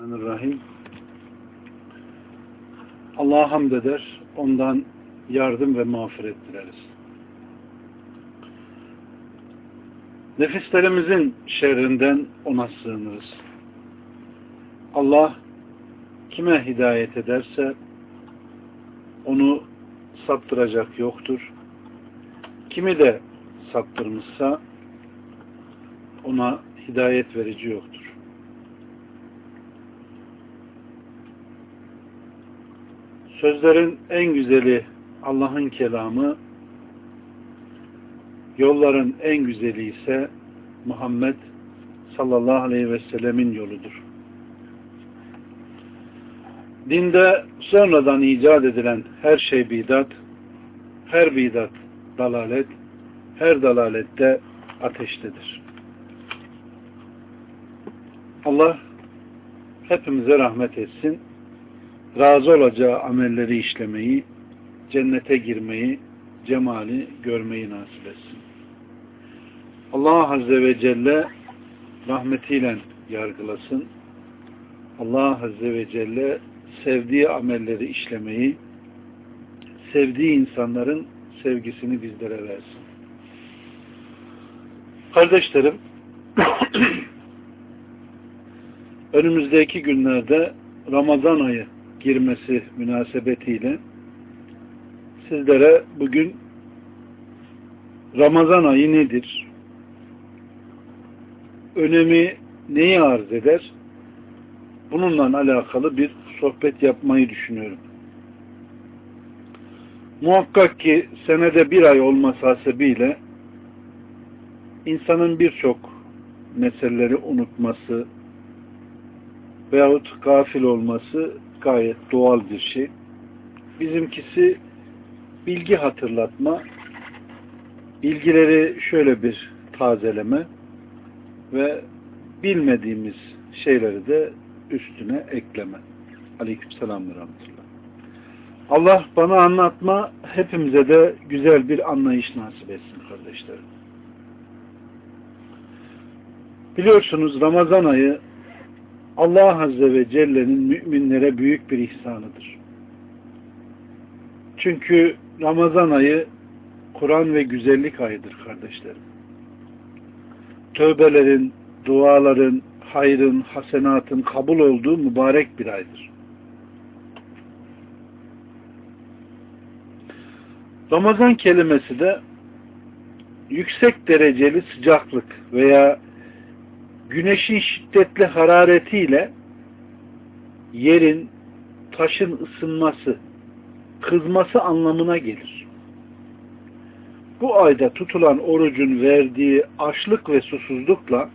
Bismillahirrahmanirrahim. Allah'a hamd eder, ondan yardım ve mağfiret dileriz. Nefislerimizin şerrinden ona sığınırız. Allah kime hidayet ederse onu saptıracak yoktur. Kimi de saptırmışsa ona hidayet verici yoktur. Sözlerin en güzeli Allah'ın kelamı, yolların en güzeli ise Muhammed sallallahu aleyhi ve sellemin yoludur. Dinde sonradan icat edilen her şey bidat, her bidat dalalet, her dalalette ateştedir. Allah hepimize rahmet etsin. Razı olacağı amelleri işlemeyi, cennete girmeyi, cemali görmeyi nasip etsin. Allah Azze ve Celle rahmetiyle yargılasın. Allah Azze ve Celle sevdiği amelleri işlemeyi, sevdiği insanların sevgisini bizlere versin. Kardeşlerim, önümüzdeki günlerde Ramazan ayı girmesi münasebetiyle sizlere bugün Ramazan ayı nedir? Önemi neyi arz eder? Bununla alakalı bir sohbet yapmayı düşünüyorum. Muhakkak ki senede bir ay olması hasebiyle insanın birçok meseleleri unutması veyahut gafil olması gayet doğal bir şey. Bizimkisi bilgi hatırlatma, bilgileri şöyle bir tazeleme ve bilmediğimiz şeyleri de üstüne ekleme. Aleykümselam ve rahmetullah. Allah bana anlatma, hepimize de güzel bir anlayış nasip etsin kardeşlerim. Biliyorsunuz Ramazan ayı Allah Azze ve Celle'nin müminlere büyük bir ihsanıdır. Çünkü Ramazan ayı Kur'an ve güzellik ayıdır kardeşlerim. Tövbelerin, duaların, hayrın, hasenatın kabul olduğu mübarek bir aydır. Ramazan kelimesi de yüksek dereceli sıcaklık veya güneşin şiddetli hararetiyle yerin, taşın ısınması, kızması anlamına gelir. Bu ayda tutulan orucun verdiği açlık ve susuzlukla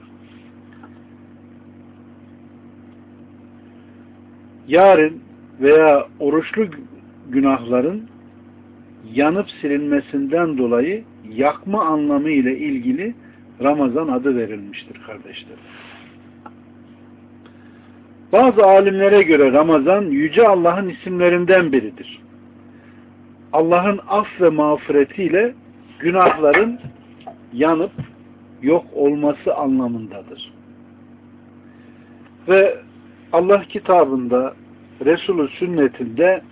yarın veya oruçlu günahların yanıp silinmesinden dolayı yakma anlamı ile ilgili Ramazan adı verilmiştir kardeşlerim. Bazı alimlere göre Ramazan Yüce Allah'ın isimlerinden biridir. Allah'ın af ve mağfiretiyle günahların yanıp yok olması anlamındadır. Ve Allah kitabında, Resulü sünnetinde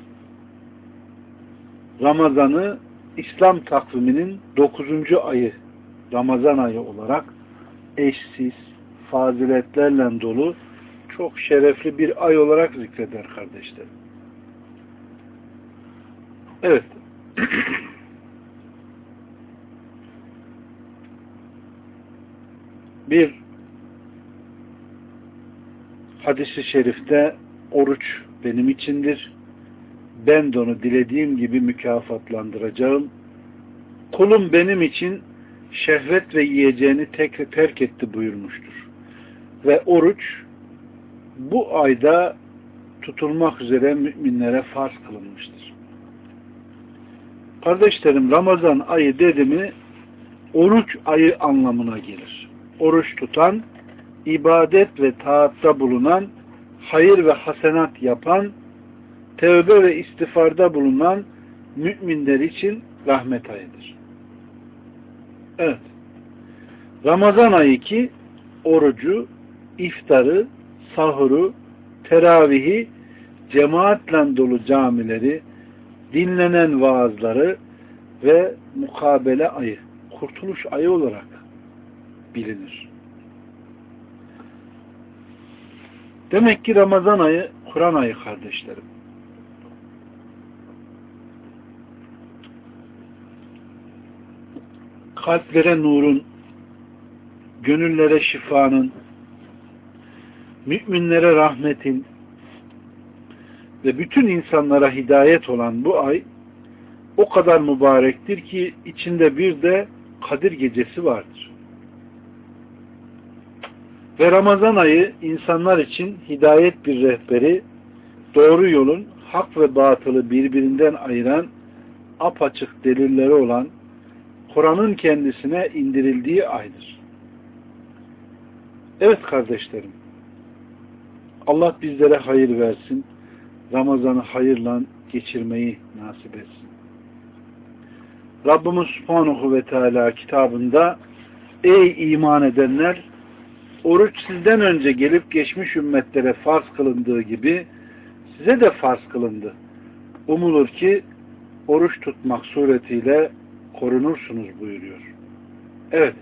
Ramazan'ı İslam takviminin 9. ayı Ramazan ayı olarak eşsiz, faziletlerle dolu çok şerefli bir ay olarak zikreder kardeşlerim. Evet. Bir hadis-i şerifte oruç benim içindir. Ben de onu dilediğim gibi mükafatlandıracağım. Kulum benim için şehvet ve yiyeceğini terk etti buyurmuştur. Ve oruç bu ayda tutulmak üzere müminlere farz kılınmıştır. Kardeşlerim, Ramazan ayı dedi mi oruç ayı anlamına gelir. Oruç tutan, ibadet ve taatta bulunan, hayır ve hasenat yapan, tevbe ve istiğfarda bulunan müminler için rahmet ayıdır. Evet. Ramazan ayı ki orucu, iftarı, sahuru, teravihi, cemaatle dolu camileri, dinlenen vaazları ve mukabele ayı, kurtuluş ayı olarak bilinir. Demek ki Ramazan ayı Kur'an ayı kardeşlerim. Kalplere nurun, gönüllere şifanın, müminlere rahmetin ve bütün insanlara hidayet olan bu ay o kadar mübarektir ki içinde bir de Kadir gecesi vardır. Ve Ramazan ayı insanlar için hidayet bir rehberi, doğru yolun hak ve batılı birbirinden ayıran apaçık delilleri olan Kur'an'ın kendisine indirildiği aydır. Evet kardeşlerim, Allah bizlere hayır versin, Ramazan'ı hayırla geçirmeyi nasip etsin. Rabbimiz Subhanahu ve Teala kitabında ey iman edenler, oruç sizden önce gelip geçmiş ümmetlere farz kılındığı gibi size de farz kılındı. Umulur ki oruç tutmak suretiyle korunursunuz buyuruyor. Evet.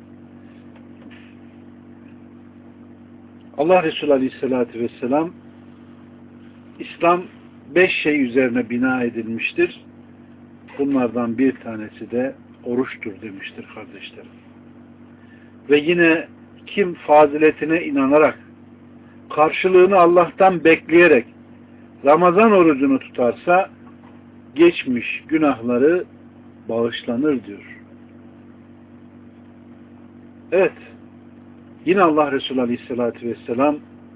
Allah Resulü Aleyhisselatü Vesselam İslam 5 şey üzerine bina edilmiştir. Bunlardan bir tanesi de oruçtur demiştir kardeşlerim. Ve yine kim faziletine inanarak, karşılığını Allah'tan bekleyerek Ramazan orucunu tutarsa geçmiş günahları bağışlanır diyor. Evet. Yine Allah Resulü Aleyhisselatü Vesselam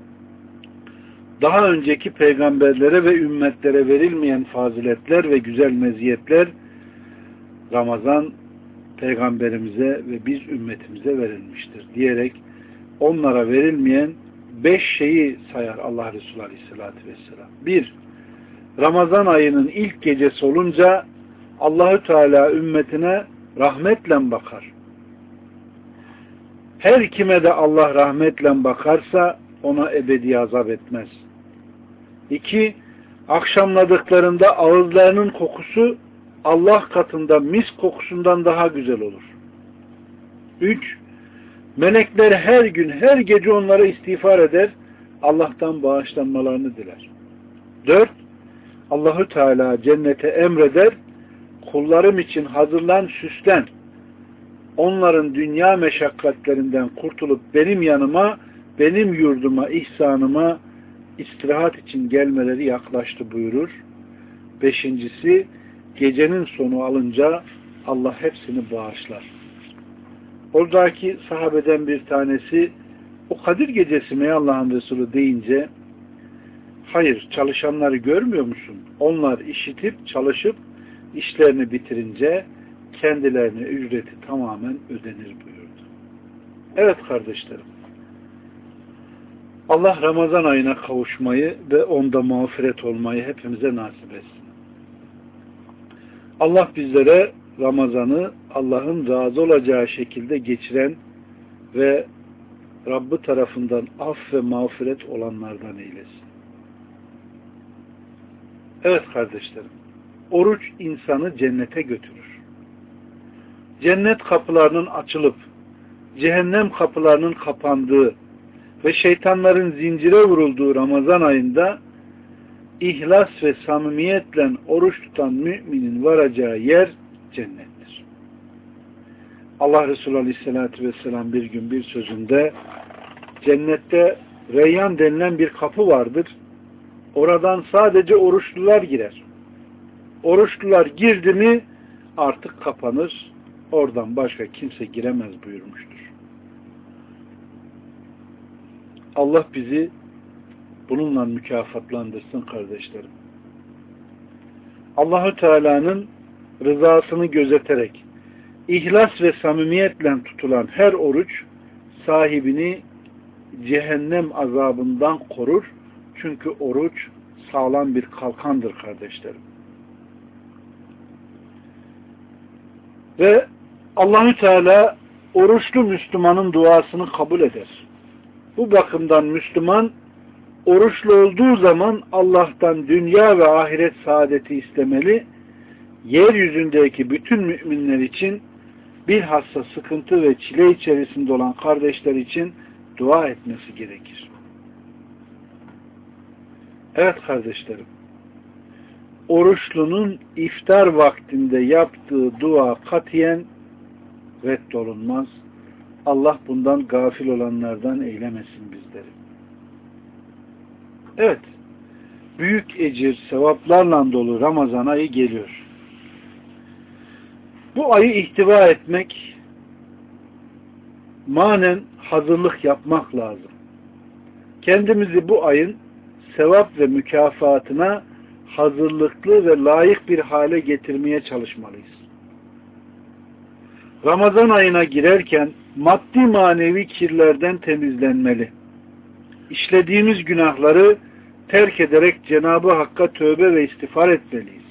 daha önceki peygamberlere ve ümmetlere verilmeyen faziletler ve güzel meziyetler Ramazan peygamberimize ve biz ümmetimize verilmiştir diyerek onlara verilmeyen 5 şeyi sayar Allah Resulü Aleyhisselatü Vesselam. 1. Ramazan ayının ilk gecesi olunca Allahü Teala ümmetine rahmetle bakar. Her kime de Allah rahmetle bakarsa ona ebedi azap etmez. 2. Akşamladıklarında ağızlarının kokusu Allah katında mis kokusundan daha güzel olur. 3. Melekler her gün, her gece onlara istiğfar eder, Allah'tan bağışlanmalarını diler. 4. Allahü Teala cennete emreder, kullarım için hazırlan, süslen. Onların dünya meşakkatlerinden kurtulup benim yanıma, benim yurduma, ihsanıma istirahat için gelmeleri yaklaştı buyurur. 5. Gecenin sonu alınca Allah hepsini bağışlar. Oradaki sahabeden bir tanesi o Kadir gecesi mi Allah'ın Resulü deyince hayır, çalışanları görmüyor musun? Onlar işitip çalışıp işlerini bitirince kendilerine ücreti tamamen ödenir buyurdu. Evet kardeşlerim, Allah Ramazan ayına kavuşmayı ve onda mağfiret olmayı hepimize nasip etsin. Allah bizlere Ramazan'ı Allah'ın razı olacağı şekilde geçiren ve Rabbi tarafından af ve mağfiret olanlardan eylesin. Evet kardeşlerim, oruç insanı cennete götürür. Cennet kapılarının açılıp cehennem kapılarının kapandığı ve şeytanların zincire vurulduğu Ramazan ayında ihlas ve samimiyetle oruç tutan müminin varacağı yer cennettir. Allah Resulü Aleyhisselatü Vesselam bir gün bir sözünde cennette Reyyan denilen bir kapı vardır. Oradan sadece oruçlular girer. Oruçlular girdi mi artık kapanır. Oradan başka kimse giremez buyurmuştur. Allah bizi bununla mükafatlandırsın kardeşlerim. Allahü Teala'nın rızasını gözeterek ihlas ve samimiyetle tutulan her oruç sahibini cehennem azabından korur. Çünkü oruç sağlam bir kalkandır kardeşlerim. Ve Allahü Teala oruçlu Müslümanın duasını kabul eder. Bu bakımdan Müslüman oruçlu olduğu zaman Allah'tan dünya ve ahiret saadeti istemeli, yeryüzündeki bütün müminler için, bilhassa sıkıntı ve çile içerisinde olan kardeşler için dua etmesi gerekir. Evet kardeşlerim, oruçlunun iftar vaktinde yaptığı dua katiyen reddolunmaz. Allah bundan gafil olanlardan eylemesin bizleri. Evet, büyük ecir, sevaplarla dolu Ramazan ayı geliyor. Bu ayı ihtiva etmek, manen hazırlık yapmak lazım. Kendimizi bu ayın sevap ve mükafatına hazırlıklı ve layık bir hale getirmeye çalışmalıyız. Ramazan ayına girerken maddi manevi kirlerden temizlenmeli. İşlediğimiz günahları terk ederek Cenab-ı Hakk'a tövbe ve istiğfar etmeliyiz.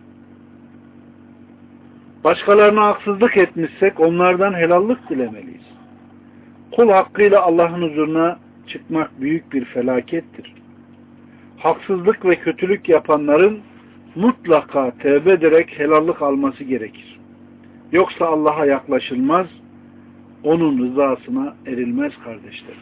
Başkalarına haksızlık etmişsek onlardan helallik dilemeliyiz. Kul hakkıyla Allah'ın huzuruna çıkmak büyük bir felakettir. Haksızlık ve kötülük yapanların mutlaka tövbe ederek helallik alması gerekir. Yoksa Allah'a yaklaşılmaz, onun rızasına erilmez kardeşlerim.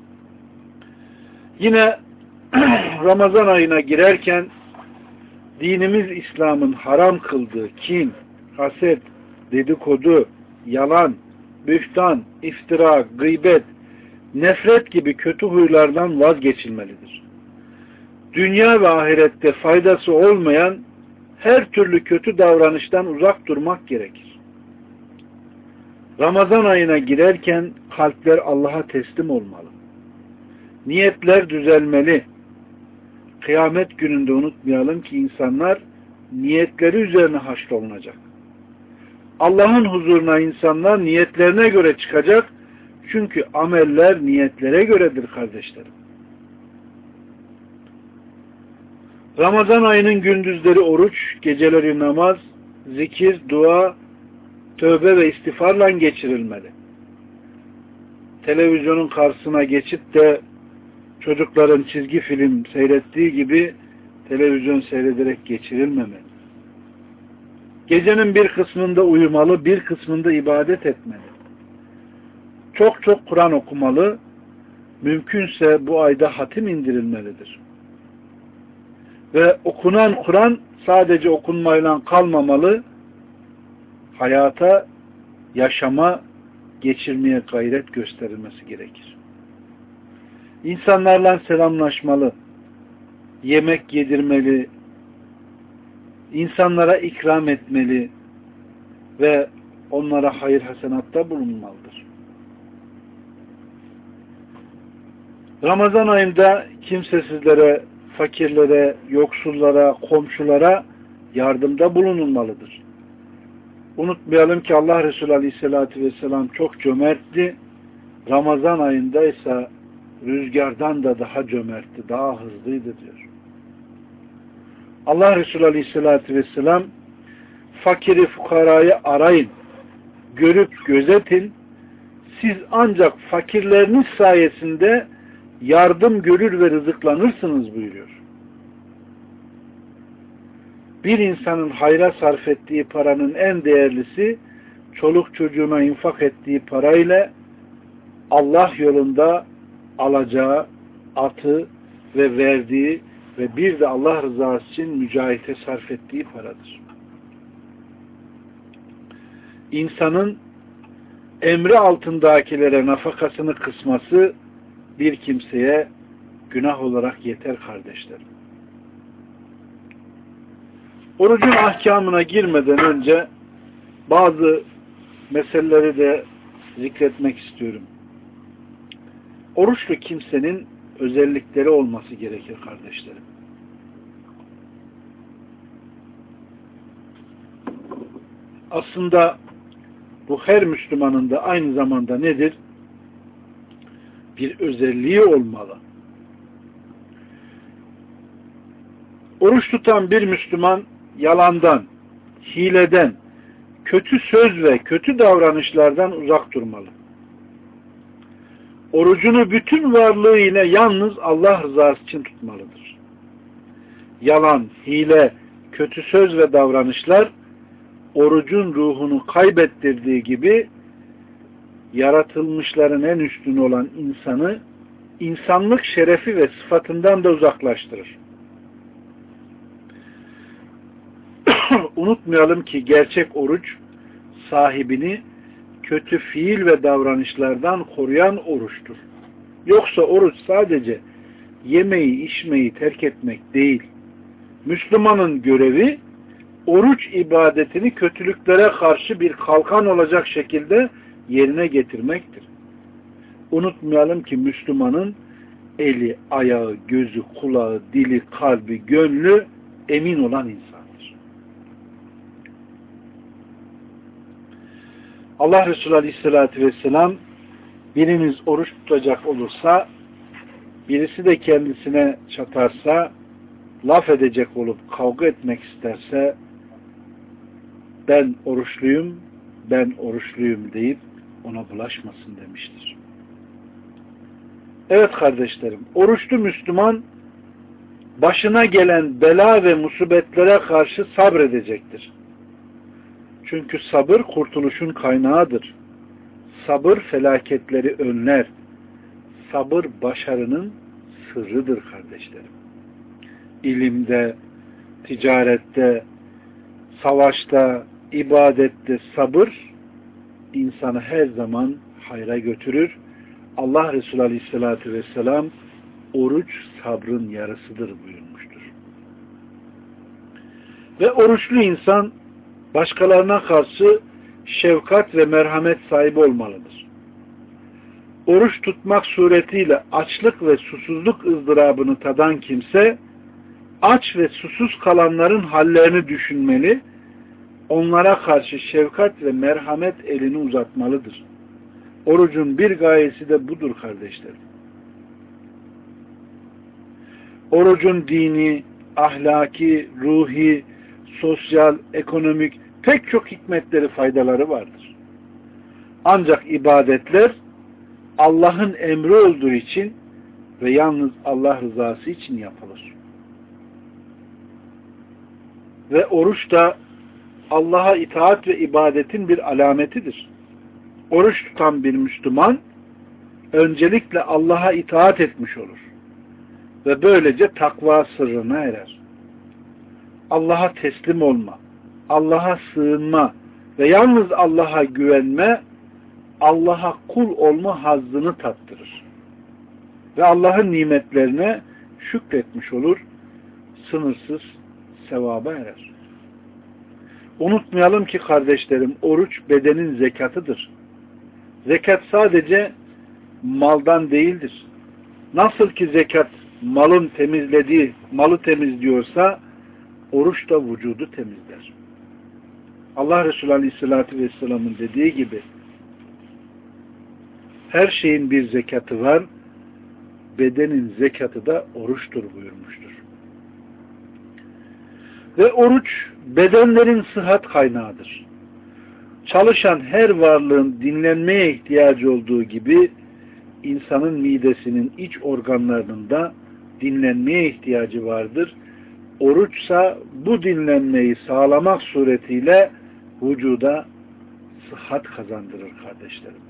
Yine Ramazan ayına girerken dinimiz İslam'ın haram kıldığı kin, haset, dedikodu, yalan, bühtan, iftira, gıybet, nefret gibi kötü huylardan vazgeçilmelidir. Dünya ve ahirette faydası olmayan her türlü kötü davranıştan uzak durmak gerekir. Ramazan ayına girerken kalpler Allah'a teslim olmalı. Niyetler düzelmeli. Kıyamet gününde unutmayalım ki insanlar niyetleri üzerine haşrolunacak. Allah'ın huzuruna insanlar niyetlerine göre çıkacak. Çünkü ameller niyetlere göredir kardeşlerim. Ramazan ayının gündüzleri oruç, geceleri namaz, zikir, dua, tövbe ve istiğfarla geçirilmeli. Televizyonun karşısına geçip de çocukların çizgi film seyrettiği gibi televizyon seyrederek geçirilmemeli. Gecenin bir kısmında uyumalı, bir kısmında ibadet etmeli. Çok çok Kur'an okumalı, mümkünse bu ayda hatim indirilmelidir. Ve okunan Kur'an sadece okunmayla kalmamalı, hayata, yaşama, geçirmeye gayret gösterilmesi gerekir. İnsanlarla selamlaşmalı, yemek yedirmeli, insanlara ikram etmeli ve onlara hayır hasenatta bulunmalıdır. Ramazan ayında kimsesizlere, fakirlere, yoksullara, komşulara yardımda bulunulmalıdır. Unutmayalım ki Allah Resulü Aleyhisselatü Vesselam çok cömertti. Ramazan ayında ise rüzgardan da daha cömertti, daha hızlıydı diyor. Allah Resulü Aleyhisselatü Vesselam fakiri fukarayı arayın, görüp gözetin, siz ancak fakirleriniz sayesinde yardım görür ve rızıklanırsınız buyuruyor. Bir insanın hayra sarf ettiği paranın en değerlisi, çoluk çocuğuna infak ettiği parayla Allah yolunda alacağı atı ve verdiği ve bir de Allah rızası için mücahite sarf ettiği paradır. İnsanın emri altındakilere nafakasını kısması bir kimseye günah olarak yeter kardeşlerim. Orucun ahkamına girmeden önce bazı meseleleri de zikretmek istiyorum. Oruçlu kimsenin özellikleri olması gerekir kardeşlerim. Aslında bu her Müslümanın da aynı zamanda nedir? Bir özelliği olmalı. Oruç tutan bir Müslüman yalandan, hileden, kötü söz ve kötü davranışlardan uzak durmalı. orucunu bütün varlığıyla yalnız Allah rızası için tutmalıdır. Yalan, hile, kötü söz ve davranışlar orucun ruhunu kaybettirdiği gibi yaratılmışların en üstünü olan insanı insanlık şerefi ve sıfatından da uzaklaştırır. Unutmayalım ki gerçek oruç sahibini kötü fiil ve davranışlardan koruyan oruçtur. Yoksa oruç sadece yemeği, içmeyi terk etmek değil. Müslümanın görevi oruç ibadetini kötülüklere karşı bir kalkan olacak şekilde yerine getirmektir. Unutmayalım ki Müslümanın eli, ayağı, gözü, kulağı, dili, kalbi, gönlü emin olan insandır. Allah Resulü Aleyhisselatü Vesselam biriniz oruç tutacak olursa, birisi de kendisine çatarsa, laf edecek olup kavga etmek isterse ben oruçluyum deyip ona bulaşmasın demiştir. Evet kardeşlerim, oruçlu Müslüman başına gelen bela ve musibetlere karşı sabredecektir. Çünkü sabır kurtuluşun kaynağıdır. Sabır felaketleri önler. Sabır başarının sırrıdır kardeşlerim. İlimde, ticarette, savaşta, ibadette sabır insanı her zaman hayra götürür. Allah Resulü Aleyhisselatü Vesselam oruç sabrın yarısıdır buyurmuştur. Ve oruçlu insan başkalarına karşı şefkat ve merhamet sahibi olmalıdır. Oruç tutmak suretiyle açlık ve susuzluk ızdırabını tadan kimse aç ve susuz kalanların hallerini düşünmeli, onlara karşı şefkat ve merhamet elini uzatmalıdır. Orucun bir gayesi de budur kardeşlerim. Orucun dini, ahlaki, ruhi, sosyal, ekonomik pek çok hikmetleri, faydaları vardır. Ancak ibadetler Allah'ın emri olduğu için ve yalnız Allah rızası için yapılır. Ve oruç da Allah'a itaat ve ibadetin bir alametidir. Oruç tutan bir Müslüman öncelikle Allah'a itaat etmiş olur. Ve böylece takva sırrına erer. Allah'a teslim olma, Allah'a sığınma ve yalnız Allah'a güvenme, Allah'a kul olma hazzını tattırır. Ve Allah'ın nimetlerine şükretmiş olur, sınırsız sevaba erer. Unutmayalım ki kardeşlerim, oruç bedenin zekatıdır. Zekat sadece maldan değildir. Nasıl ki zekat malı temizliyorsa, oruç da vücudu temizler. Allah Resulü Aleyhisselatü Vesselam'ın dediği gibi, her şeyin bir zekatı var, bedenin zekatı da oruçtur buyurmuştur. Ve oruç bedenlerin sıhhat kaynağıdır. Çalışan her varlığın dinlenmeye ihtiyacı olduğu gibi insanın midesinin iç organlarının da dinlenmeye ihtiyacı vardır. Oruçsa bu dinlenmeyi sağlamak suretiyle vücuda sıhhat kazandırır kardeşlerim.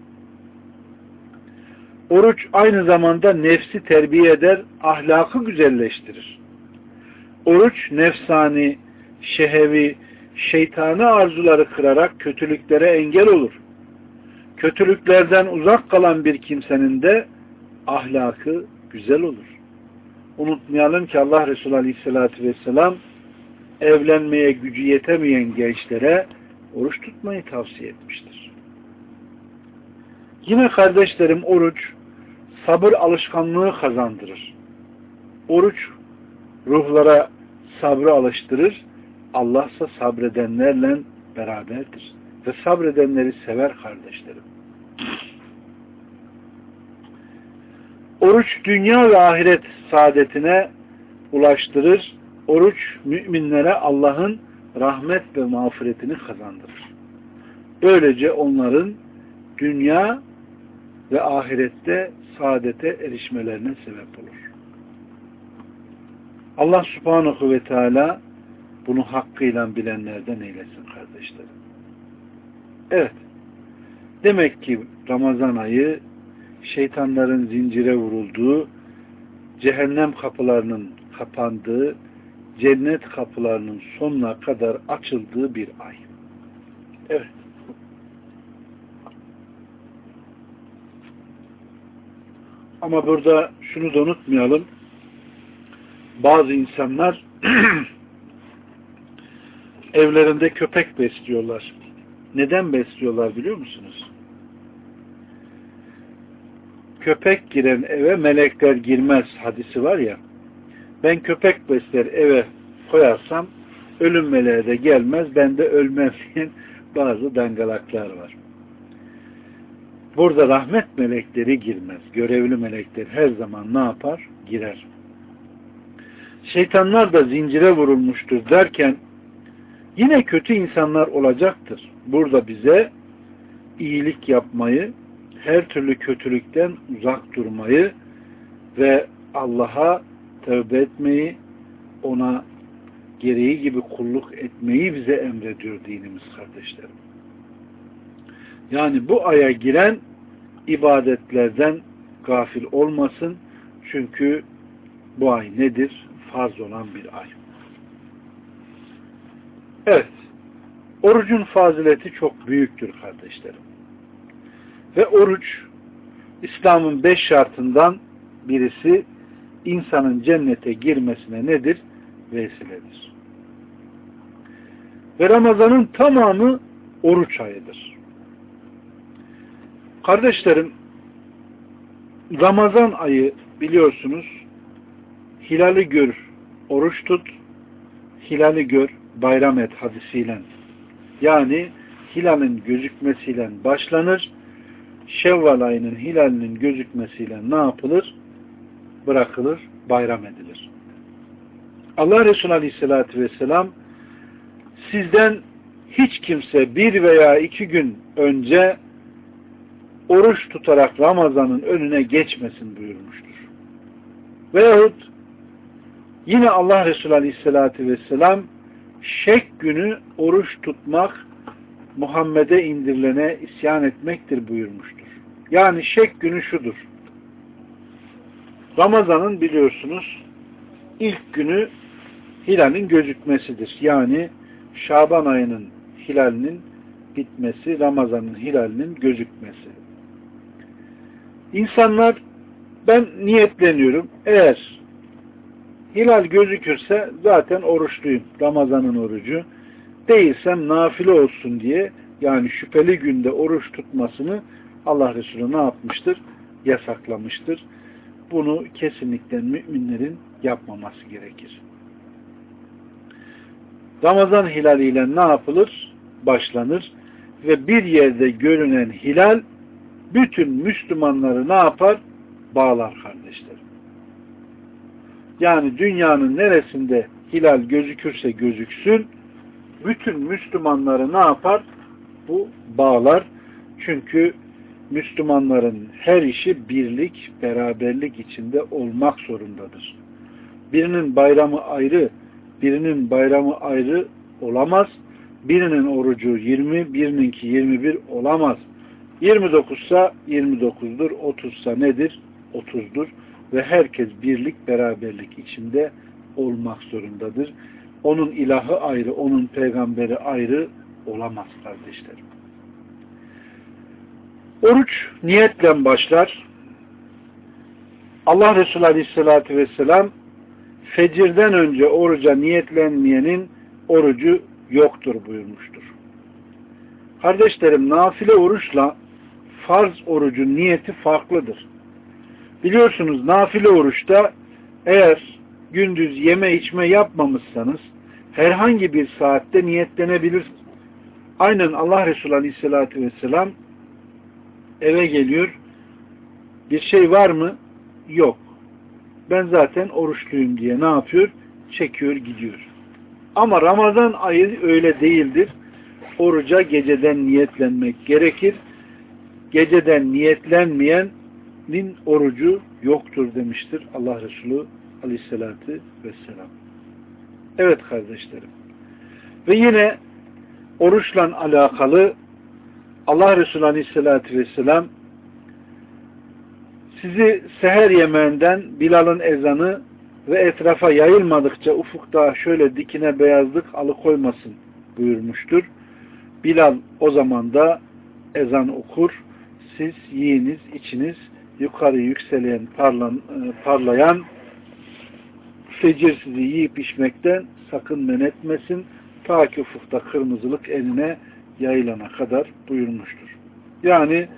Oruç aynı zamanda nefsi terbiye eder, ahlakı güzelleştirir. Oruç nefsani, şehevi, şeytani arzuları kırarak kötülüklere engel olur. Kötülüklerden uzak kalan bir kimsenin de ahlakı güzel olur. Unutmayalım ki Allah Resulü Aleyhisselatü Vesselam evlenmeye gücü yetemeyen gençlere oruç tutmayı tavsiye etmiştir. Yine kardeşlerim, oruç sabır alışkanlığı kazandırır. Oruç ruhlara sabrı alıştırır. Allah ise sabredenlerle beraberdir. Ve sabredenleri sever kardeşlerim. Oruç dünya ve ahiret saadetine ulaştırır. Oruç müminlere Allah'ın rahmet ve mağfiretini kazandırır. Böylece onların dünya ve ahirette saadete erişmelerine sebep olur. Allah Subhanahu ve Teala bunu hakkıyla bilenlerden eylesin kardeşlerim. Evet. Demek ki Ramazan ayı şeytanların zincire vurulduğu, cehennem kapılarının kapandığı, cennet kapılarının sonuna kadar açıldığı bir ay. Evet. Ama burada şunu da unutmayalım. Bazı insanlar evlerinde köpek besliyorlar. Neden besliyorlar biliyor musunuz? Köpek giren eve melekler girmez hadisi var ya. Ben köpek besler eve koyarsam ölüm meleği de gelmez, ben de ölmem diyen bazı dangalaklar var. Burada rahmet melekleri girmez. Görevli melekler her zaman ne yapar? Girer. Şeytanlar da zincire vurulmuştur derken yine kötü insanlar olacaktır. Burada bize iyilik yapmayı, her türlü kötülükten uzak durmayı ve Allah'a tövbe etmeyi, ona gereği gibi kulluk etmeyi bize emrediyor dinimiz kardeşlerim. Yani bu aya giren ibadetlerden gafil olmasın. Çünkü bu ay nedir? Farz olan bir ay. Evet. Orucun fazileti çok büyüktür kardeşlerim. Ve oruç İslam'ın 5 şartından birisi insanın cennete girmesine nedir? Vesiledir. Ve Ramazan'ın tamamı oruç ayıdır. Kardeşlerim, Ramazan ayı biliyorsunuz hilali gör, oruç tut, hilali gör, bayram et hadisiyle. Yani hilalin gözükmesiyle başlanır, Şevval ayının hilalinin gözükmesiyle ne yapılır? Bırakılır, bayram edilir. Allah Resulü Aleyhisselatü Vesselam sizden hiç kimse 1 veya 2 gün önce oruç tutarak Ramazan'ın önüne geçmesin buyurmuştur. Veyahut yine Allah Resulü Aleyhisselatü Vesselam şek günü oruç tutmak Muhammed'e indirilene isyan etmektir buyurmuştur. Yani şek günü şudur. Ramazan'ın biliyorsunuz ilk günü hilalin gözükmesidir. Yani Şaban ayının hilalinin bitmesi, Ramazan'ın hilalinin gözükmesi. İnsanlar ben niyetleniyorum. Eğer hilal gözükürse zaten oruçluyum. Ramazan'ın orucu. Değilsem nafile olsun diye yani şüpheli günde oruç tutmasını Allah Resulü ne yapmıştır? Yasaklamıştır. Bunu kesinlikle müminlerin yapmaması gerekir. Ramazan hilaliyle ne yapılır? Başlanır ve bir yerde görünen hilal bütün Müslümanları ne yapar? Bağlar kardeşlerim. Yani dünyanın neresinde hilal gözükürse gözüksün, bütün Müslümanları ne yapar? Bu bağlar. Çünkü Müslümanların her işi birlik, beraberlik içinde olmak zorundadır. Birinin bayramı ayrı, birinin bayramı ayrı olamaz. Birinin orucu 20, birininki 21 olamaz. 29'sa 29'dur, 30'sa nedir? 30'dur. Ve herkes birlik, beraberlik içinde olmak zorundadır. Onun ilahı ayrı, onun peygamberi ayrı olamaz kardeşlerim. Oruç niyetle başlar. Allah Resulü Aleyhisselatü Vesselam fecirden önce oruca niyetlenmeyenin orucu yoktur buyurmuştur. Kardeşlerim, nafile oruçla farz orucun niyeti farklıdır. Biliyorsunuz nafile oruçta eğer gündüz yeme içme yapmamışsanız herhangi bir saatte niyetlenebilirsiniz. Aynen Allah Resulü Aleyhisselatü Vesselam eve geliyor. Bir şey var mı? Yok. Ben zaten oruçluyum diye ne yapıyor? Çekiyor gidiyor. Ama Ramazan ayı öyle değildir. Oruca geceden niyetlenmek gerekir. Geceden niyetlenmeyen müminin orucu yoktur demiştir Allah Resulü Aleyhisselatü Vesselam. Evet kardeşlerim. Ve yine oruçla alakalı Allah Resulü Aleyhisselatü Vesselam sizi seher yemeğinden Bilal'ın ezanı ve etrafa yayılmadıkça ufukta şöyle dikine beyazlık alıkoymasın buyurmuştur. Bilal o zaman da ezan okur. Siz yiyiniz, içiniz, yukarı yükselen, parlayan fecir sizi yiyip içmekten sakın men etmesin. Ta ki ufukta kırmızılık eline yayılana kadar buyurmuştur. Yani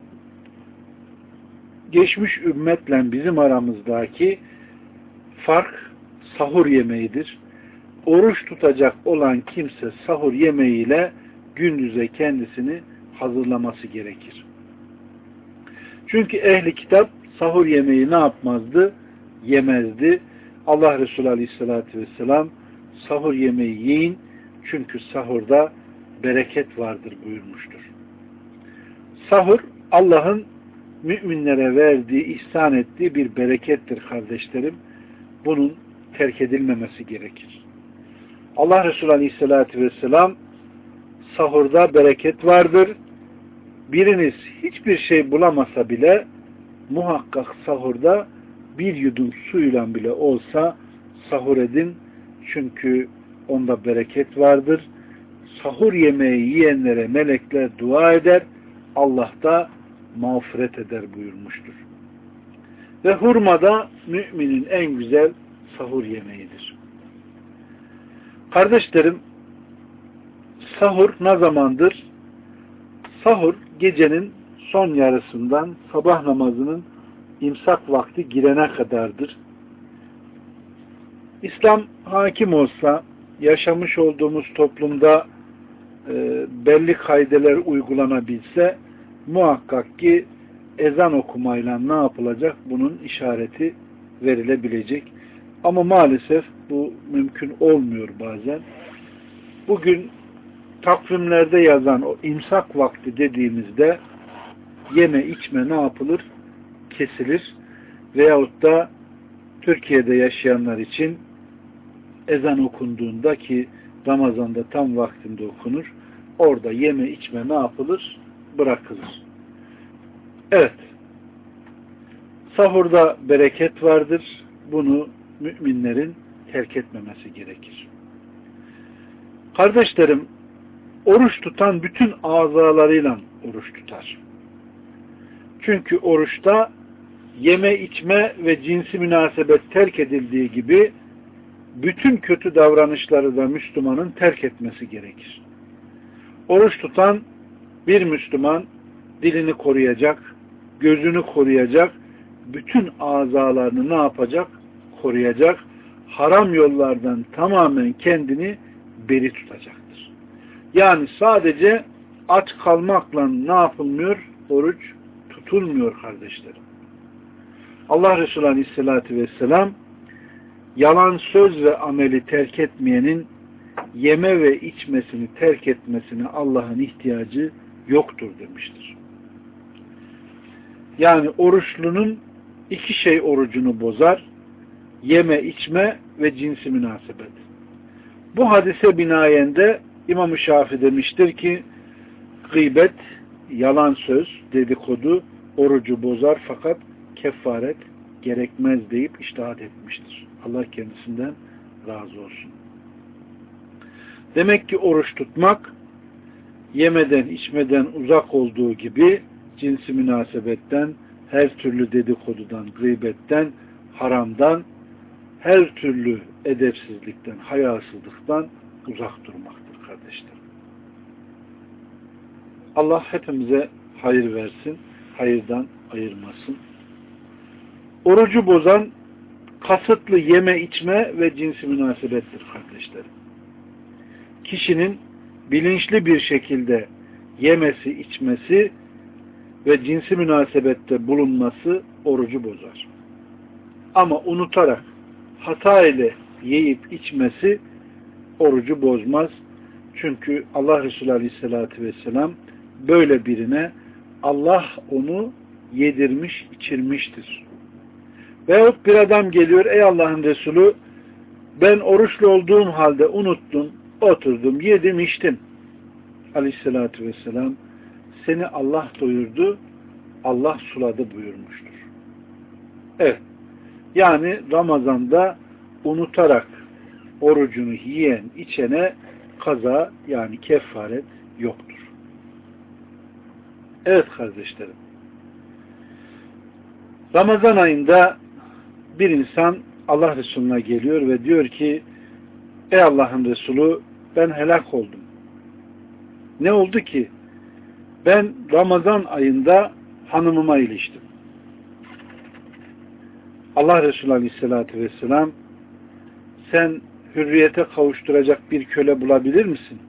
geçmiş ümmetle bizim aramızdaki fark sahur yemeğidir. Oruç tutacak olan kimse sahur yemeğiyle gündüze kendisini hazırlaması gerekir. Çünkü ehli kitap sahur yemeği ne yapmazdı? Yemezdi. Allah Resulü Aleyhisselatü Vesselam sahur yemeği yiyin çünkü sahurda bereket vardır buyurmuştur. Sahur Allah'ın müminlere verdiği, ihsan ettiği bir berekettir kardeşlerim. Bunun terk edilmemesi gerekir. Allah Resulü Aleyhisselatü Vesselam sahurda bereket vardır. Biriniz hiçbir şey bulamasa bile muhakkak sahurda bir yudum suyla bile olsa sahur edin. Çünkü onda bereket vardır. Sahur yemeği yiyenlere melekler dua eder. Allah da mağfiret eder buyurmuştur. Ve hurma da müminin en güzel sahur yemeğidir. Kardeşlerim, sahur ne zamandır? Sahur gecenin son yarısından sabah namazının imsak vakti girene kadardır. İslam hakim olsa, yaşamış olduğumuz toplumda belli kaideler uygulanabilse muhakkak ki ezan okumayla ne yapılacak? Bunun işareti verilebilecek. Ama maalesef bu mümkün olmuyor bazen. Bugün takvimlerde yazan o imsak vakti dediğimizde yeme içme ne yapılır? Kesilir. Veyahut da Türkiye'de yaşayanlar için ezan okunduğunda ki Ramazan'da tam vaktinde okunur. Orada yeme içme ne yapılır? Bırakılır. Evet. Sahurda bereket vardır. Bunu müminlerin terk etmemesi gerekir. Kardeşlerim, oruç tutan bütün azalarıyla oruç tutar. Çünkü oruçta yeme içme ve cinsi münasebet terk edildiği gibi bütün kötü davranışları da Müslümanın terk etmesi gerekir. Oruç tutan bir Müslüman dilini koruyacak, gözünü koruyacak, bütün azalarını ne yapacak? Koruyacak. Haram yollardan tamamen kendini beri tutacaktır. Yani sadece aç kalmakla ne yapılmıyor? Oruç tutulmuyor kardeşlerim. Allah Resulü Aleyhisselatü Vesselam yalan söz ve ameli terk etmeyenin yeme ve içmesini terk etmesine Allah'ın ihtiyacı yoktur demiştir. Yani oruçlunun iki şey orucunu bozar. Yeme, içme ve cinsi münasebet. Bu hadise binaen de İmam-ı Şafii demiştir ki gıybet, yalan söz, dedikodu orucu bozar fakat kefaret gerekmez deyip içtihat etmiştir. Allah kendisinden razı olsun. Demek ki oruç tutmak yemeden içmeden uzak olduğu gibi cinsi münasebetten, her türlü dedikodudan, gıybetten, haramdan, her türlü edepsizlikten, hayasızlıktan uzak durmaktır kardeşlerim. Allah hepimize hayır versin, hayırdan ayırmasın. Orucu bozan kasıtlı yeme içme ve cinsi münasebettir kardeşlerim. Kişinin bilinçli bir şekilde yemesi, içmesi ve cinsi münasebette bulunması orucu bozar. Ama unutarak hata ile yiyip içmesi orucu bozmaz. Çünkü Allah Resulü Aleyhisselatü Vesselam böyle birine Allah onu yedirmiş, içirmiştir. Veyahut bir adam geliyor, ey Allah'ın Resulü, ben oruçlu olduğum halde unuttum, oturdum, yedim, içtim. Aleyhissalatü vesselam, seni Allah doyurdu, Allah suladı buyurmuştur. Evet, yani Ramazan'da unutarak orucunu yiyen, içene kaza yani kefaret yoktur. Evet kardeşlerim, Ramazan ayında bir insan Allah Resulü'ne geliyor ve diyor ki, ey Allah'ın Resulü, ben helak oldum. Ne oldu ki? Ben Ramazan ayında hanımıma iliştim. Allah Resulü Aleyhisselatü Vesselam, sen hürriyete kavuşturacak bir köle bulabilir misin?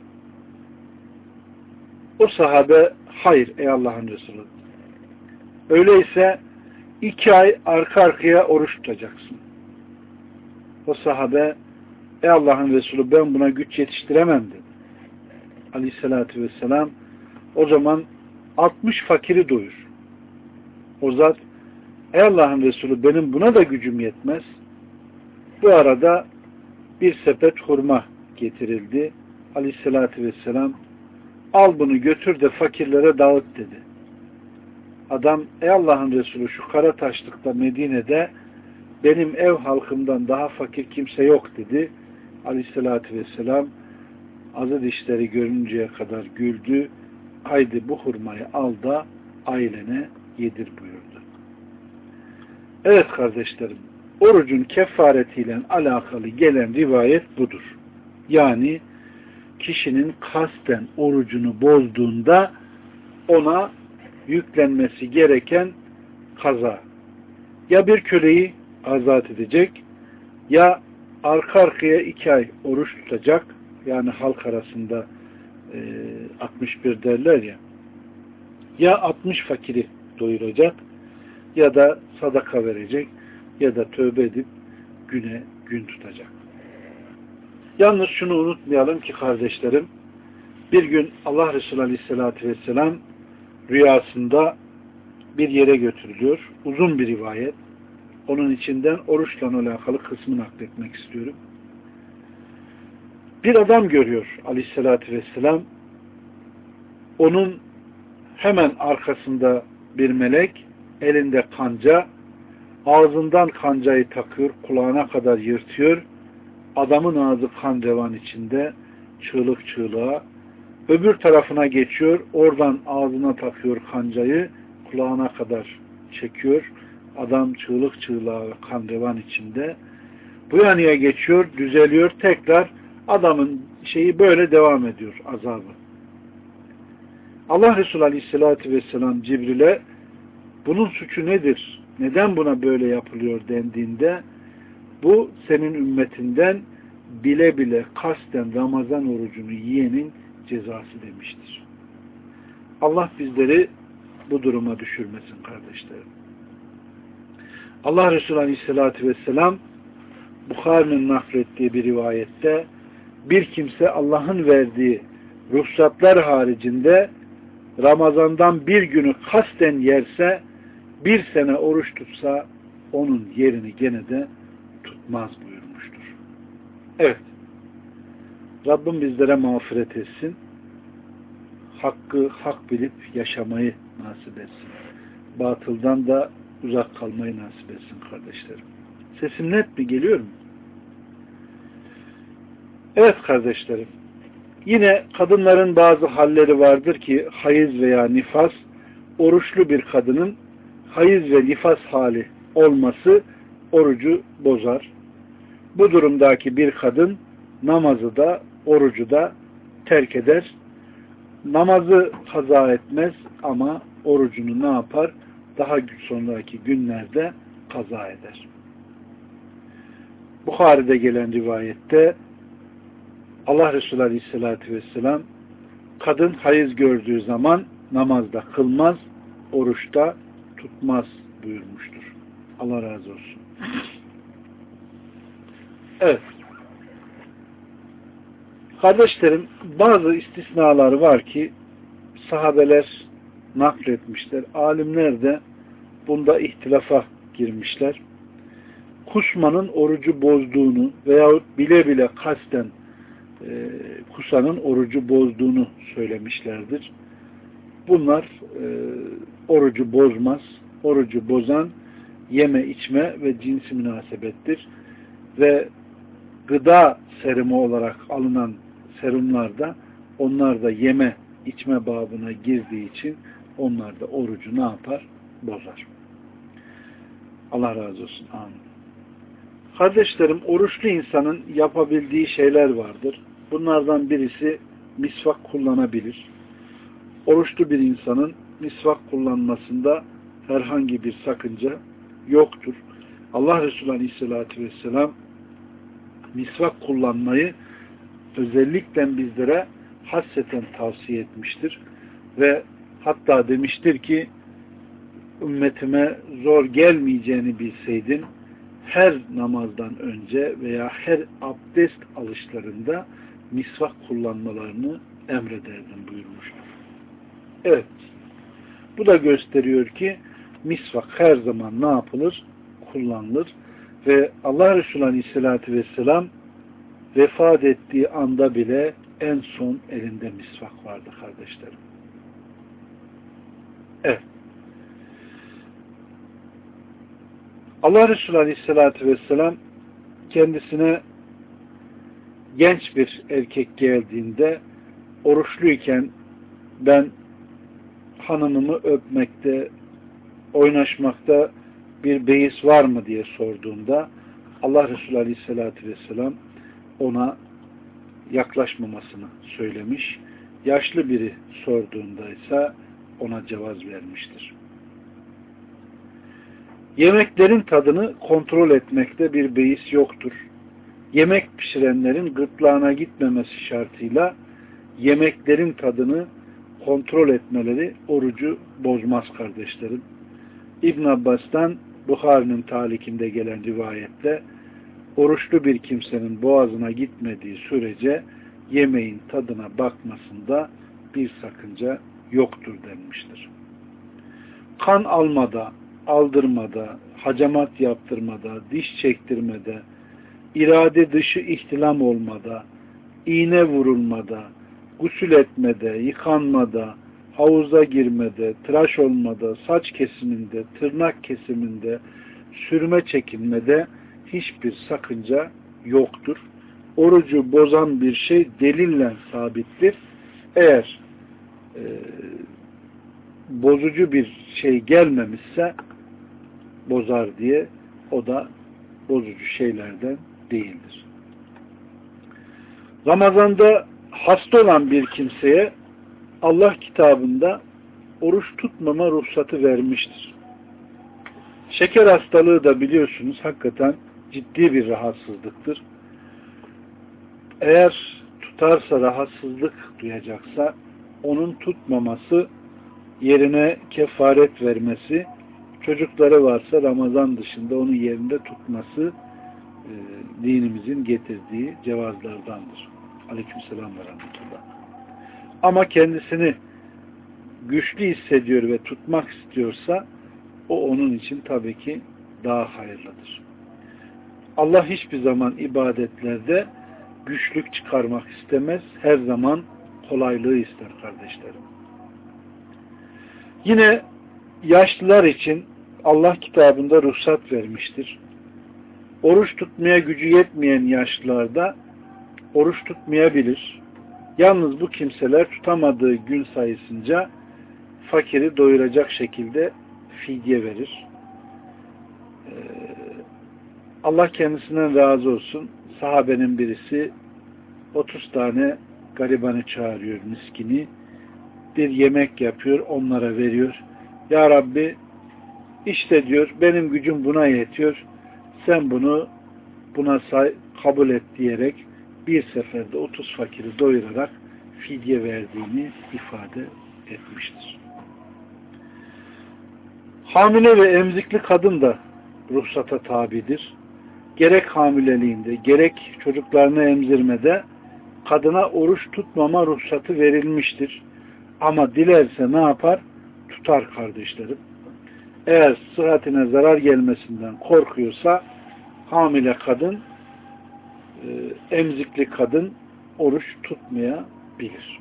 O sahabe, hayır ey Allah'ın Resulü. Öyleyse 2 ay arka arkaya oruç tutacaksın. O sahabe, ey Allah'ın Resulü, ben buna güç yetiştiremem dedi. Aleyhissalatü vesselam, o zaman 60 fakiri doyur. O zat, ey Allah'ın Resulü, benim buna da gücüm yetmez. Bu arada bir sepet hurma getirildi. Aleyhissalatü vesselam, al bunu götür de fakirlere dağıt dedi. Adam, ey Allah'ın Resulü, şu kara taşlıkta Medine'de benim ev halkımdan daha fakir kimse yok dedi. Aleyhissalatü vesselam azı dişleri görünceye kadar güldü. Haydi bu hurmayı al da ailene yedir buyurdu. Evet kardeşlerim, orucun kefaretiyle alakalı gelen rivayet budur. Yani kişinin kasten orucunu bozduğunda ona yüklenmesi gereken kaza. Ya bir köleyi azat edecek, ya arka arkaya 2 ay oruç tutacak, yani halk arasında 61 derler ya, ya 60 fakiri doyuracak, ya da sadaka verecek, ya da tövbe edip güne gün tutacak. Yalnız şunu unutmayalım ki kardeşlerim, bir gün Allah Resulü Aleyhisselatü Vesselam rüyasında bir yere götürülüyor. Uzun bir rivayet. Onun içinden oruçla alakalı kısmını nakletmek istiyorum. Bir adam görüyor Aleyhisselatü Vesselam. Onun hemen arkasında bir melek, elinde kanca, ağzından kancayı takıyor, kulağına kadar yırtıyor. Adamın ağzı kan revan içinde, çığlık çığlığa. Öbür tarafına geçiyor, oradan ağzına takıyor kancayı, kulağına kadar çekiyor. Adam çığlık çığlığa ve kan revan içinde. Bu yanıya geçiyor, düzeliyor, tekrar adamın şeyi böyle devam ediyor, azabı. Allah Resulü Aleyhisselatü Vesselam Cibril'e bunun suçu nedir? Neden buna böyle yapılıyor dendiğinde, bu senin ümmetinden bile bile kasten Ramazan orucunu yiyenin cezası demiştir. Allah bizleri bu duruma düşürmesin kardeşlerim. Allah Resulü Aleyhisselatü Vesselam Bukhari'nin naklettiği bir rivayette, bir kimse Allah'ın verdiği ruhsatlar haricinde Ramazan'dan bir günü kasten yerse, 1 sene oruç tutsa onun yerini gene de tutmaz buyurmuştur. Evet. Rabbim bizlere mağfiret etsin. Hakkı hak bilip yaşamayı nasip etsin. Batıldan da uzak kalmayı nasip etsin kardeşlerim. Sesim net mi? Geliyor mu? Evet kardeşlerim. Yine kadınların bazı halleri vardır ki hayız veya nifas, oruçlu bir kadının hayız ve nifas hali olması orucu bozar. Bu durumdaki bir kadın namazı da orucu da terk eder. Namazı kaza etmez ama orucunu ne yapar? Daha sonraki günlerde kaza eder. Bukhari'de gelen rivayette Allah Resulü Aleyhisselatü Vesselam, kadın hayız gördüğü zaman namazda kılmaz, oruçta tutmaz buyurmuştur. Allah razı olsun. Evet. Kardeşlerim, bazı istisnaları var ki sahabeler nakletmişler. Alimler de bunda ihtilafa girmişler. Kusmanın orucu bozduğunu veyahut bile bile kasten kusanın orucu bozduğunu söylemişlerdir. Bunlar orucu bozmaz. Orucu bozan yeme, içme ve cinsi münasebettir. Ve gıda serumu olarak alınan serumlarda onlar da yeme, içme babına girdiği için onlar da orucu ne yapar? Bozar. Allah razı olsun. Amin. Kardeşlerim, oruçlu insanın yapabildiği şeyler vardır. Bunlardan birisi misvak kullanabilir. Oruçlu bir insanın misvak kullanmasında herhangi bir sakınca yoktur. Allah Resulü Aleyhisselatü Vesselam misvak kullanmayı özellikle bizlere hasseten tavsiye etmiştir. Ve hatta demiştir ki ümmetime zor gelmeyeceğini bilseydim her namazdan önce veya her abdest alışlarında misvak kullanmalarını emrederdim buyurmuştur. Evet. Bu da gösteriyor ki misvak her zaman ne yapılır? Kullanılır. Ve Allah Resulü Aleyhisselatü Vesselam vefat ettiği anda bile en son elinde misvak vardı kardeşlerim. Evet. Allah Resulü Aleyhisselatü Vesselam kendisine genç bir erkek geldiğinde oruçluyken ben hanımımı öpmekte, oynaşmakta bir beis var mı diye sorduğunda Allah Resulü Aleyhisselatü Vesselam ona yaklaşmamasını söylemiş. Yaşlı biri sorduğunda ise ona cevaz vermiştir. Yemeklerin tadını kontrol etmekte bir beis yoktur. Yemek pişirenlerin gırtlağına gitmemesi şartıyla yemeklerin tadını kontrol etmeleri orucu bozmaz kardeşlerim. İbn Abbas'tan Buhari'nin talikinde gelen rivayette oruçlu bir kimsenin boğazına gitmediği sürece yemeğin tadına bakmasında bir sakınca yoktur denmiştir. Kan almada, aldırmada, hacamat yaptırmada, diş çektirmede, irade dışı ihtilam olmada, iğne vurulmada, gusül etmede, yıkanmada, havuza girmede, tıraş olmada, saç kesiminde, tırnak kesiminde, sürme çekinmede hiçbir sakınca yoktur. Orucu bozan bir şey delille sabittir. Eğer bozucu bir şey gelmemişse bozar diye o da bozucu şeylerden değildir. Ramazanda hasta olan bir kimseye Allah kitabında oruç tutmama ruhsatı vermiştir. Şeker hastalığı da biliyorsunuz hakikaten ciddi bir rahatsızlıktır. Eğer tutarsa rahatsızlık duyacaksa onun tutmaması yerine kefaret vermesi, çocukları varsa Ramazan dışında onun yerinde tutması dinimizin getirdiği cevazlardandır. Aleykümselam ve rahmetullah. Ama kendisini güçlü hissediyor ve tutmak istiyorsa o onun için tabii ki daha hayırlıdır. Allah hiçbir zaman ibadetlerde güçlük çıkarmak istemez. Her zaman kolaylığı ister kardeşlerim. Yine yaşlılar için Allah kitabında ruhsat vermiştir. Oruç tutmaya gücü yetmeyen yaşlılarda oruç tutmayabilir. Yalnız bu kimseler tutamadığı gün sayısınca fakiri doyuracak şekilde fidye verir. Allah kendisinden razı olsun. Sahabenin birisi 30 tane garibanı çağırıyor, miskini. Bir yemek yapıyor, onlara veriyor. Ya Rabbi, işte diyor, benim gücüm buna yetiyor. Sen buna kabul et diyerek bir seferde 30 fakiri doyurarak fidye verdiğini ifade etmiştir. Hamile ve emzikli kadın da ruhsata tabidir. Gerek hamileliğinde, gerek çocuklarını emzirmede kadına oruç tutmama ruhsatı verilmiştir. Ama dilerse ne yapar? Tutar kardeşlerim. eğer sıhhatine zarar gelmesinden korkuyorsa hamile kadın, emzikli kadın oruç tutmayabilir.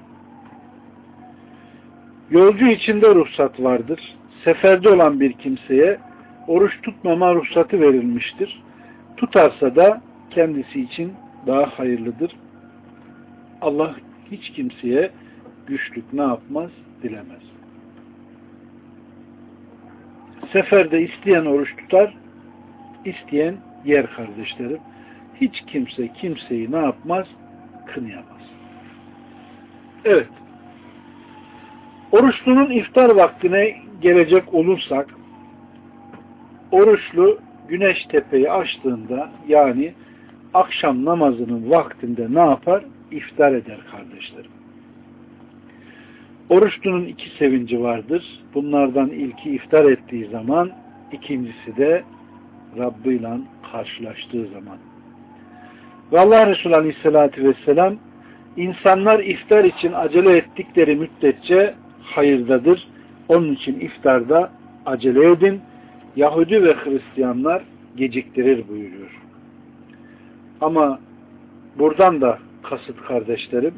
Yolcu içinde ruhsat vardır. Seferde olan bir kimseye oruç tutmama ruhsatı verilmiştir. Tutarsa da kendisi için daha hayırlıdır. Allah hiç kimseye güçlük ne yapmaz? Dilemez. Seferde isteyen oruç tutar, isteyen yer kardeşlerim. Hiç kimse kimseyi ne yapmaz? Kınayamaz. Evet. Oruçlunun iftar vaktine gelecek olursak, oruçlu güneş tepeyi açtığında, yani akşam namazının vaktinde ne yapar? İftar eder kardeşlerim. Oruçlunun iki sevinci vardır. Bunlardan ilki iftar ettiği zaman, ikincisi de Rabbıyla karşılaştığı zaman. Ve Allah Resulü Aleyhisselatü Vesselam, insanlar iftar için acele ettikleri müddetçe hayırdadır. Onun için iftarda acele edin. Yahudi ve Hristiyanlar geciktirir buyuruyor. Ama buradan da kasıt kardeşlerim,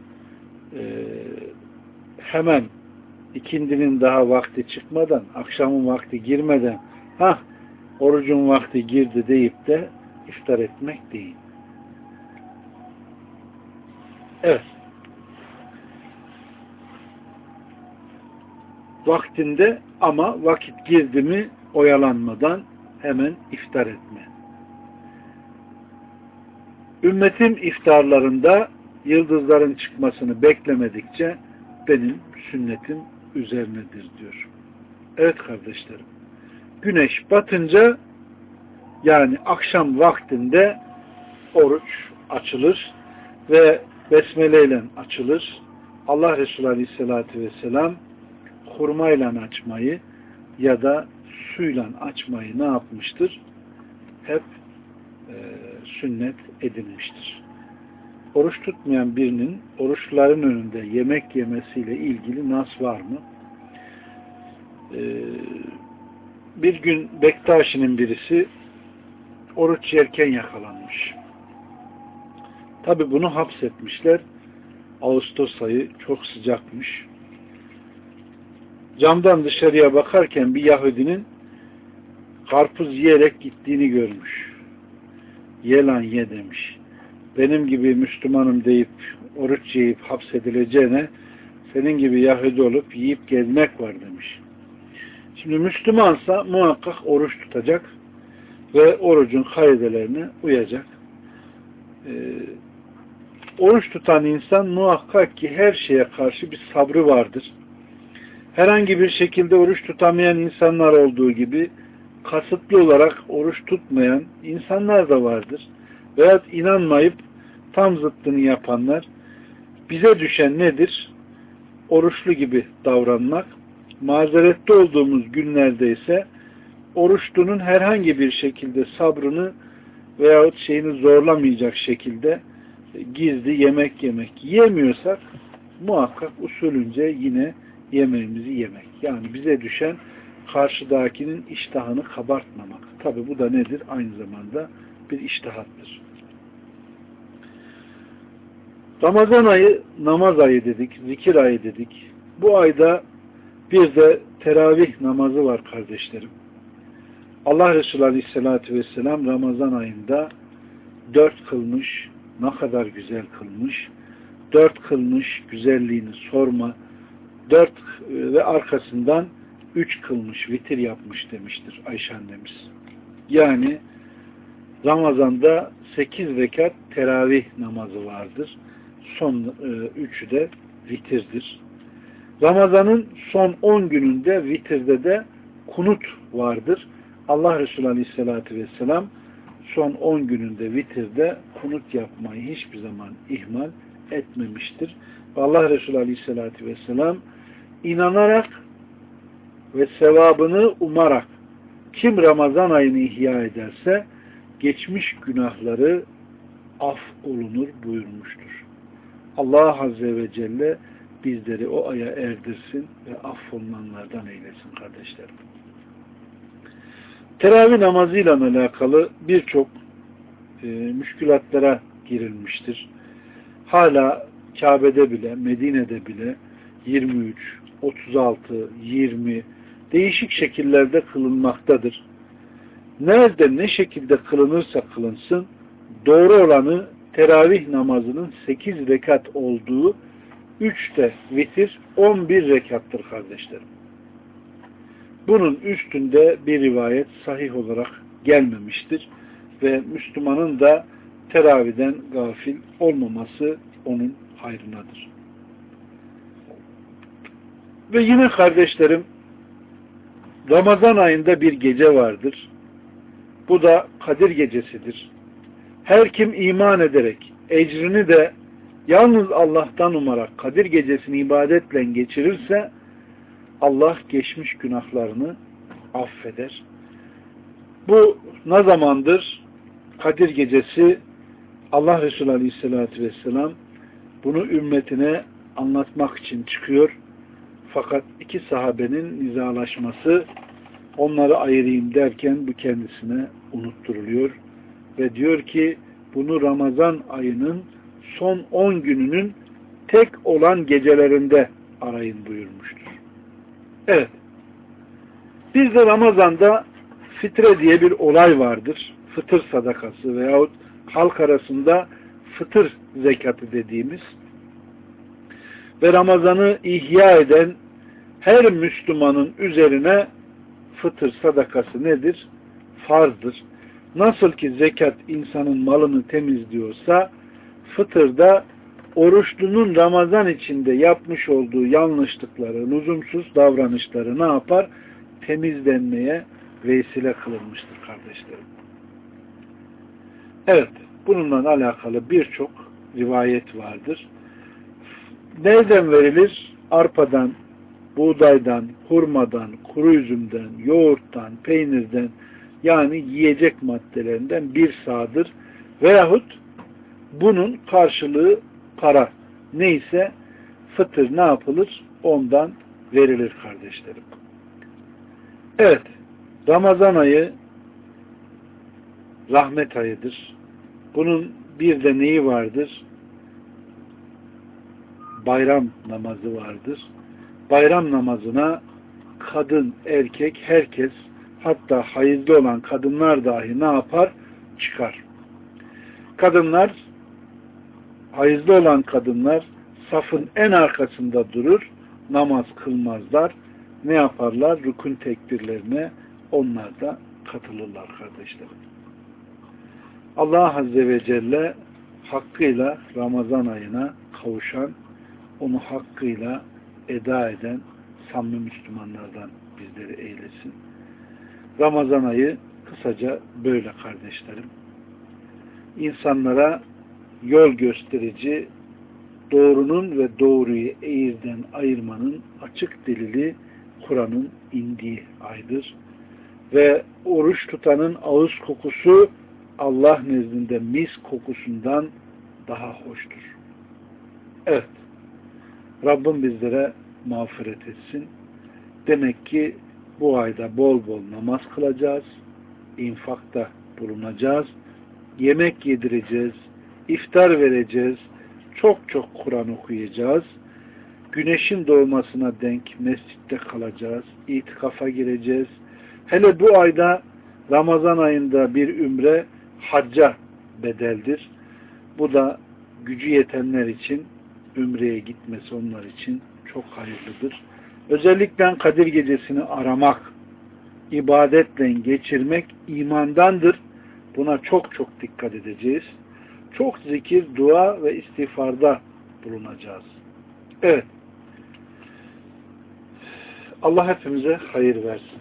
hemen ikindinin daha vakti çıkmadan, akşamın vakti girmeden, orucun vakti girdi deyip de iftar etmek değil. Evet. Vaktinde ama vakit girdi mi oyalanmadan hemen iftar etme. Ümmetim iftarlarında yıldızların çıkmasını beklemedikçe benim sünnetim üzerinedir diyor. Evet kardeşlerim. Güneş batınca, yani akşam vaktinde oruç açılır ve besmele ile açılır. Allah Resulü Aleyhisselatü Vesselam hurmayla açmayı ya da suyla açmayı ne yapmıştır? Hep sünnet edilmiştir. Oruç tutmayan birinin oruçların önünde yemek yemesiyle ilgili nas var mı? Bir gün Bektaşi'nin birisi oruç yerken yakalanmış. Tabi bunu hapsetmişler. Ağustos ayı çok sıcakmış. Camdan dışarıya bakarken bir Yahudinin karpuz yiyerek gittiğini görmüş. Ye lan ye demiş. Benim gibi Müslümanım deyip oruç yiyip hapsedileceğine senin gibi Yahudi olup yiyip gezmek var demiş. Şimdi Müslümansa muhakkak oruç tutacak ve orucun kaidelerine uyacak. Oruç tutan insan muhakkak ki her şeye karşı bir sabrı vardır. Herhangi bir şekilde oruç tutamayan insanlar olduğu gibi kasıtlı olarak oruç tutmayan insanlar da vardır. Veyahut inanmayıp tam zıttını yapanlar. Bize düşen nedir? Oruçlu gibi davranmak. Mazerette olduğumuz günlerde ise oruçlunun herhangi bir şekilde sabrını veyahut şeyini zorlamayacak şekilde gizli yemek yemek. Yiyemiyorsak muhakkak usulünce yine yemeğimizi yemek. Yani bize düşen karşıdakinin iştahını kabartmamak. Tabi bu da nedir? Aynı zamanda bir iştihattır. Ramazan ayı namaz ayı dedik, zikir ayı dedik. Bu ayda bir de teravih namazı var kardeşlerim. Allah Resulü Aleyhisselatü Vesselam Ramazan ayında 4 kılmış, ne kadar güzel kılmış. 4 kılmış, güzelliğini sorma. 4 ve arkasından 3 kılmış, vitir yapmış demiştir Ayşe annemiz. Yani Ramazan'da 8 rekat teravih namazı vardır. Son 3'ü de vitirdir. Ramazan'ın son 10 gününde vitirde de kunut vardır. Allah Resulü Aleyhisselatü Vesselam son 10 gününde vitirde kunut yapmayı hiçbir zaman ihmal etmemiştir. Ve Allah Resulü Aleyhisselatü Vesselam inanarak ve sevabını umarak kim Ramazan ayını ihya ederse geçmiş günahları af olunur buyurmuştur. Allah Azze ve Celle bizleri o aya erdirsin ve affolunanlardan eylesin kardeşlerim. Teravih namazıyla alakalı birçok müşkülatlara girilmiştir. Hala Kabe'de bile, Medine'de bile 23, 36, 20 değişik şekillerde kılınmaktadır. Nerede ne şekilde kılınırsa kılınsın, doğru olanı teravih namazının 8 rekat olduğu, 3'te vitir 11 rekattır kardeşlerim. Bunun üstünde bir rivayet sahih olarak gelmemiştir ve Müslümanın da teraviden gafil olmaması onun hayrınadır. Ve yine kardeşlerim, Ramazan ayında bir gece vardır. Bu da Kadir Gecesidir. Her kim iman ederek ecrini de yalnız Allah'tan umarak Kadir Gecesini ibadetle geçirirse Allah geçmiş günahlarını affeder. Bu ne zamandır? Kadir Gecesi, Allah Resulü Aleyhisselatü Vesselam bunu ümmetine anlatmak için çıkıyor. Fakat iki sahabenin nizalaşması, onları ayırayım derken bu kendisine unutturuluyor. Ve diyor ki bunu Ramazan ayının son 10 gününün tek olan gecelerinde arayın buyurmuştur. Evet. Bir de Ramazan'da fitre diye bir olay vardır. Fıtır sadakası veyahut halk arasında fıtır zekatı dediğimiz ve Ramazan'ı ihya eden her Müslümanın üzerine fıtır sadakası nedir? Farzdır. Nasıl ki zekat insanın malını temizliyorsa, fıtır da oruçlunun Ramazan içinde yapmış olduğu yanlışlıkları, lüzumsuz davranışları ne yapar? Temizlenmeye vesile kılınmıştır kardeşlerim. Evet, bununla alakalı birçok rivayet vardır. Nereden verilir? Arpadan, buğdaydan, hurmadan, kuru üzümden, yoğurttan, peynirden, yani yiyecek maddelerinden bir sağdır. Veyahut bunun karşılığı para. Neyse fıtır ne yapılır? Ondan verilir kardeşlerim. Evet, Ramazan ayı rahmet ayıdır. Bunun bir de neyi vardır? Bayram namazı vardır. Bayram namazına kadın, erkek, herkes, hatta hayızlı olan kadınlar dahi ne yapar? Çıkar. Kadınlar, hayızlı olan kadınlar safın en arkasında durur, namaz kılmazlar. Ne yaparlar? Rükün tekbirlerine onlar da katılırlar kardeşlerim. Allah Azze ve Celle hakkıyla Ramazan ayına kavuşan, onu hakkıyla eda eden samimi Müslümanlardan bizleri eylesin. Ramazan ayı kısaca böyle kardeşlerim. İnsanlara yol gösterici, doğrunun ve doğruyu eğriden ayırmanın açık delili Kur'an'ın indiği aydır. Ve oruç tutanın ağız kokusu Allah nezdinde mis kokusundan daha hoştur. Evet. Rabbim bizlere mağfiret etsin. Demek ki bu ayda bol bol namaz kılacağız, infakta bulunacağız, yemek yedireceğiz, iftar vereceğiz, çok çok Kur'an okuyacağız, güneşin doğmasına denk mescitte kalacağız, itikafa gireceğiz. Hele bu ayda Ramazan ayında bir ümre hacca bedeldir. Bu da gücü yetenler için ümreye gitmesi onlar için çok hayırlıdır. Özellikle Kadir Gecesi'ni aramak, ibadetle geçirmek imandandır. Buna çok çok dikkat edeceğiz. Çok zikir, dua ve istiğfarda bulunacağız. Evet. Allah hepimize hayır versin.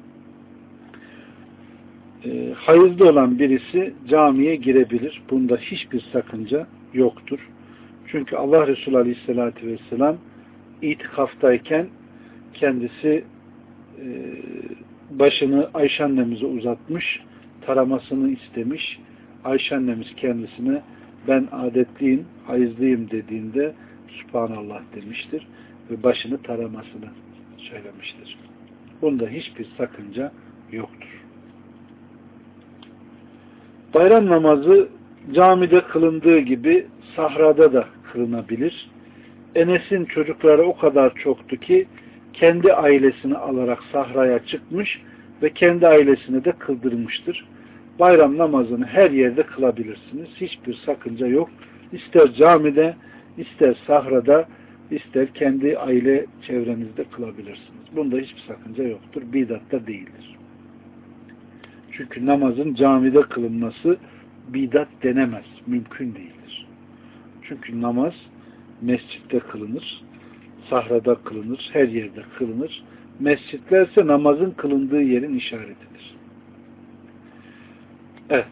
Hayızlı olan birisi camiye girebilir. Bunda hiçbir sakınca yoktur. Çünkü Allah Resulü Aleyhisselatü Vesselam itikaftayken kendisi başını Ayşe annemize uzatmış, taramasını istemiş. Ayşe annemiz kendisine ben adetliyim, hayızlıyım dediğinde Subhanallah demiştir ve başını taramasını söylemiştir. Bunda hiçbir sakınca yoktur. Bayram namazı camide kılındığı gibi sahrada da kılınabilir. Enes'in çocukları o kadar çoktu ki kendi ailesini alarak sahraya çıkmış ve kendi ailesine de kıldırmıştır. Bayram namazını her yerde kılabilirsiniz. Hiçbir sakınca yok. İster camide, ister sahrada, ister kendi aile çevrenizde kılabilirsiniz. Bunda hiçbir sakınca yoktur. Bidat da değildir. Çünkü namazın camide kılınması bidat denemez. Mümkün değildir. Çünkü namaz mescitte kılınır, sahrada kılınır, her yerde kılınır. Mescitlerse namazın kılındığı yerin işaretidir. Evet.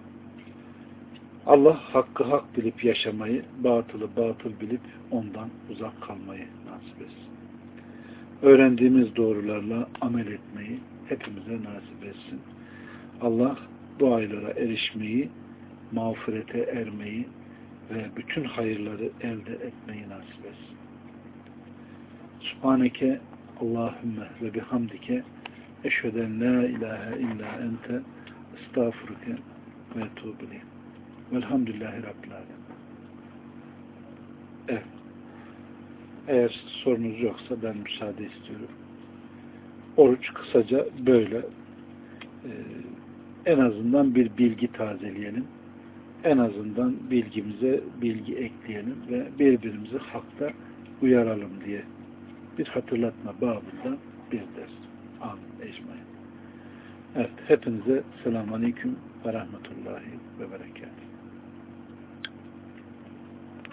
Allah hakkı hak bilip yaşamayı, batılı batıl bilip ondan uzak kalmayı nasip etsin. Öğrendiğimiz doğrularla amel etmeyi hepimize nasip etsin. Allah bu aylara erişmeyi, mağfirete ermeyi ve bütün hayırları elde etmeyi nasip etsin. Subhaneke Allahümme ve bihamdike eşheden la ilahe illa ente estağfurüke ve etûbü velhamdülillahi rabbil alemin. Evet. Eğer sorunuz yoksa ben müsaade istiyorum. Oruç kısaca böyle. En azından bir bilgi tazeleyelim. En azından bilgimize bilgi ekleyelim ve birbirimizi hakta uyaralım diye bir hatırlatma babında bir ders. Amin. Ecmaîn. Evet. Hepinize selamun aleyküm ve rahmetullahi ve berekatuhu.